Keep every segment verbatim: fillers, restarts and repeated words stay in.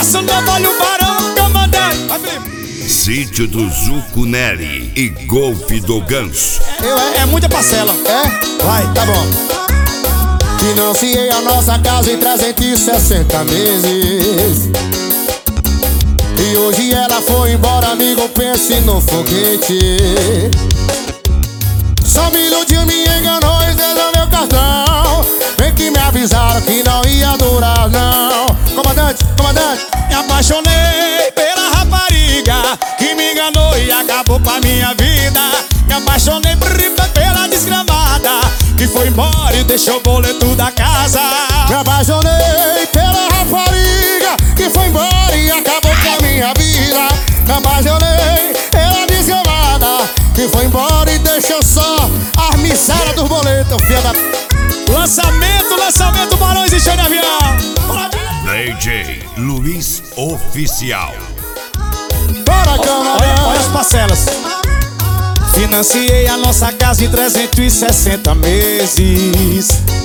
isso não vale o barão, comandante. Vai, Felipe. Sítio do Zuco Neri e Golpe do Ganso. Eu, é, é muita parcela. É? Vai, Tá bom. Financiei a nossa casa em trezentos e sessenta meses. E hoje ela foi embora, amigo, pense no foguete. Só me iludiu, me enganou e zerou meu cartão. Bem que me avisaram que não ia durar, não. Comandante, comandante. me apaixonei pela rapariga que me enganou e acabou com a minha vida. Me apaixonei pela desgramada que foi embora e deixou o boleto da casa. Me apaixonei pela rapariga que foi embora e acabou com a minha vida. Me apaixonei pela desgramada que foi embora e deixou só a miséria dos boletos, filha da... Lançamento, lançamento, Barões e Show de Avião. D J Luiz Oficial. Bora, camarada. Olha, olha as parcelas. Financiei a nossa casa em trezentos e sessenta meses.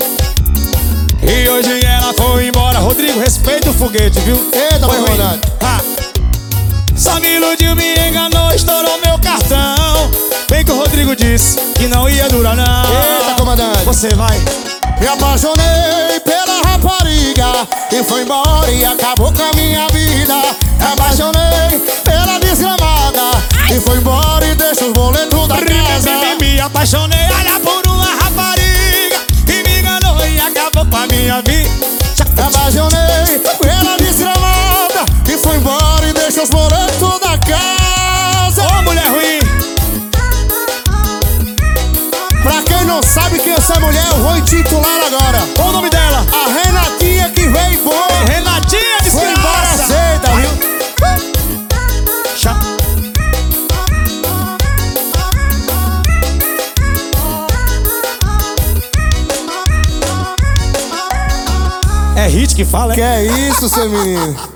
E hoje ela foi embora. Rodrigo, respeita o foguete, viu? Eita, Foi ruim. comandante. Ah. Só me iludiu, me enganou, estourou meu cartão. Bem que o Rodrigo disse que não ia durar, não. Eita, comandante. Você vai. Me apaixonei pela rapariga que foi embora e acabou com a minha vida. Me apaixonei pela desgramada que foi embora e deixou os boletos da casa. Me apaixonei, olha, por uma rapariga que me enganou e acabou com a minha vida. Me apaixonei pela desgramada que foi embora e deixou os boletos da casa. Ô, mulher ruim. Pra quem não sabe quem é essa mulher, eu vou intitular agora. Qual o nome dela? A Renatinha que veio embora. Renatinha Foi embora desgraça. aceita, viu? Chá. É hit que fala, é? Que é isso, seu menino?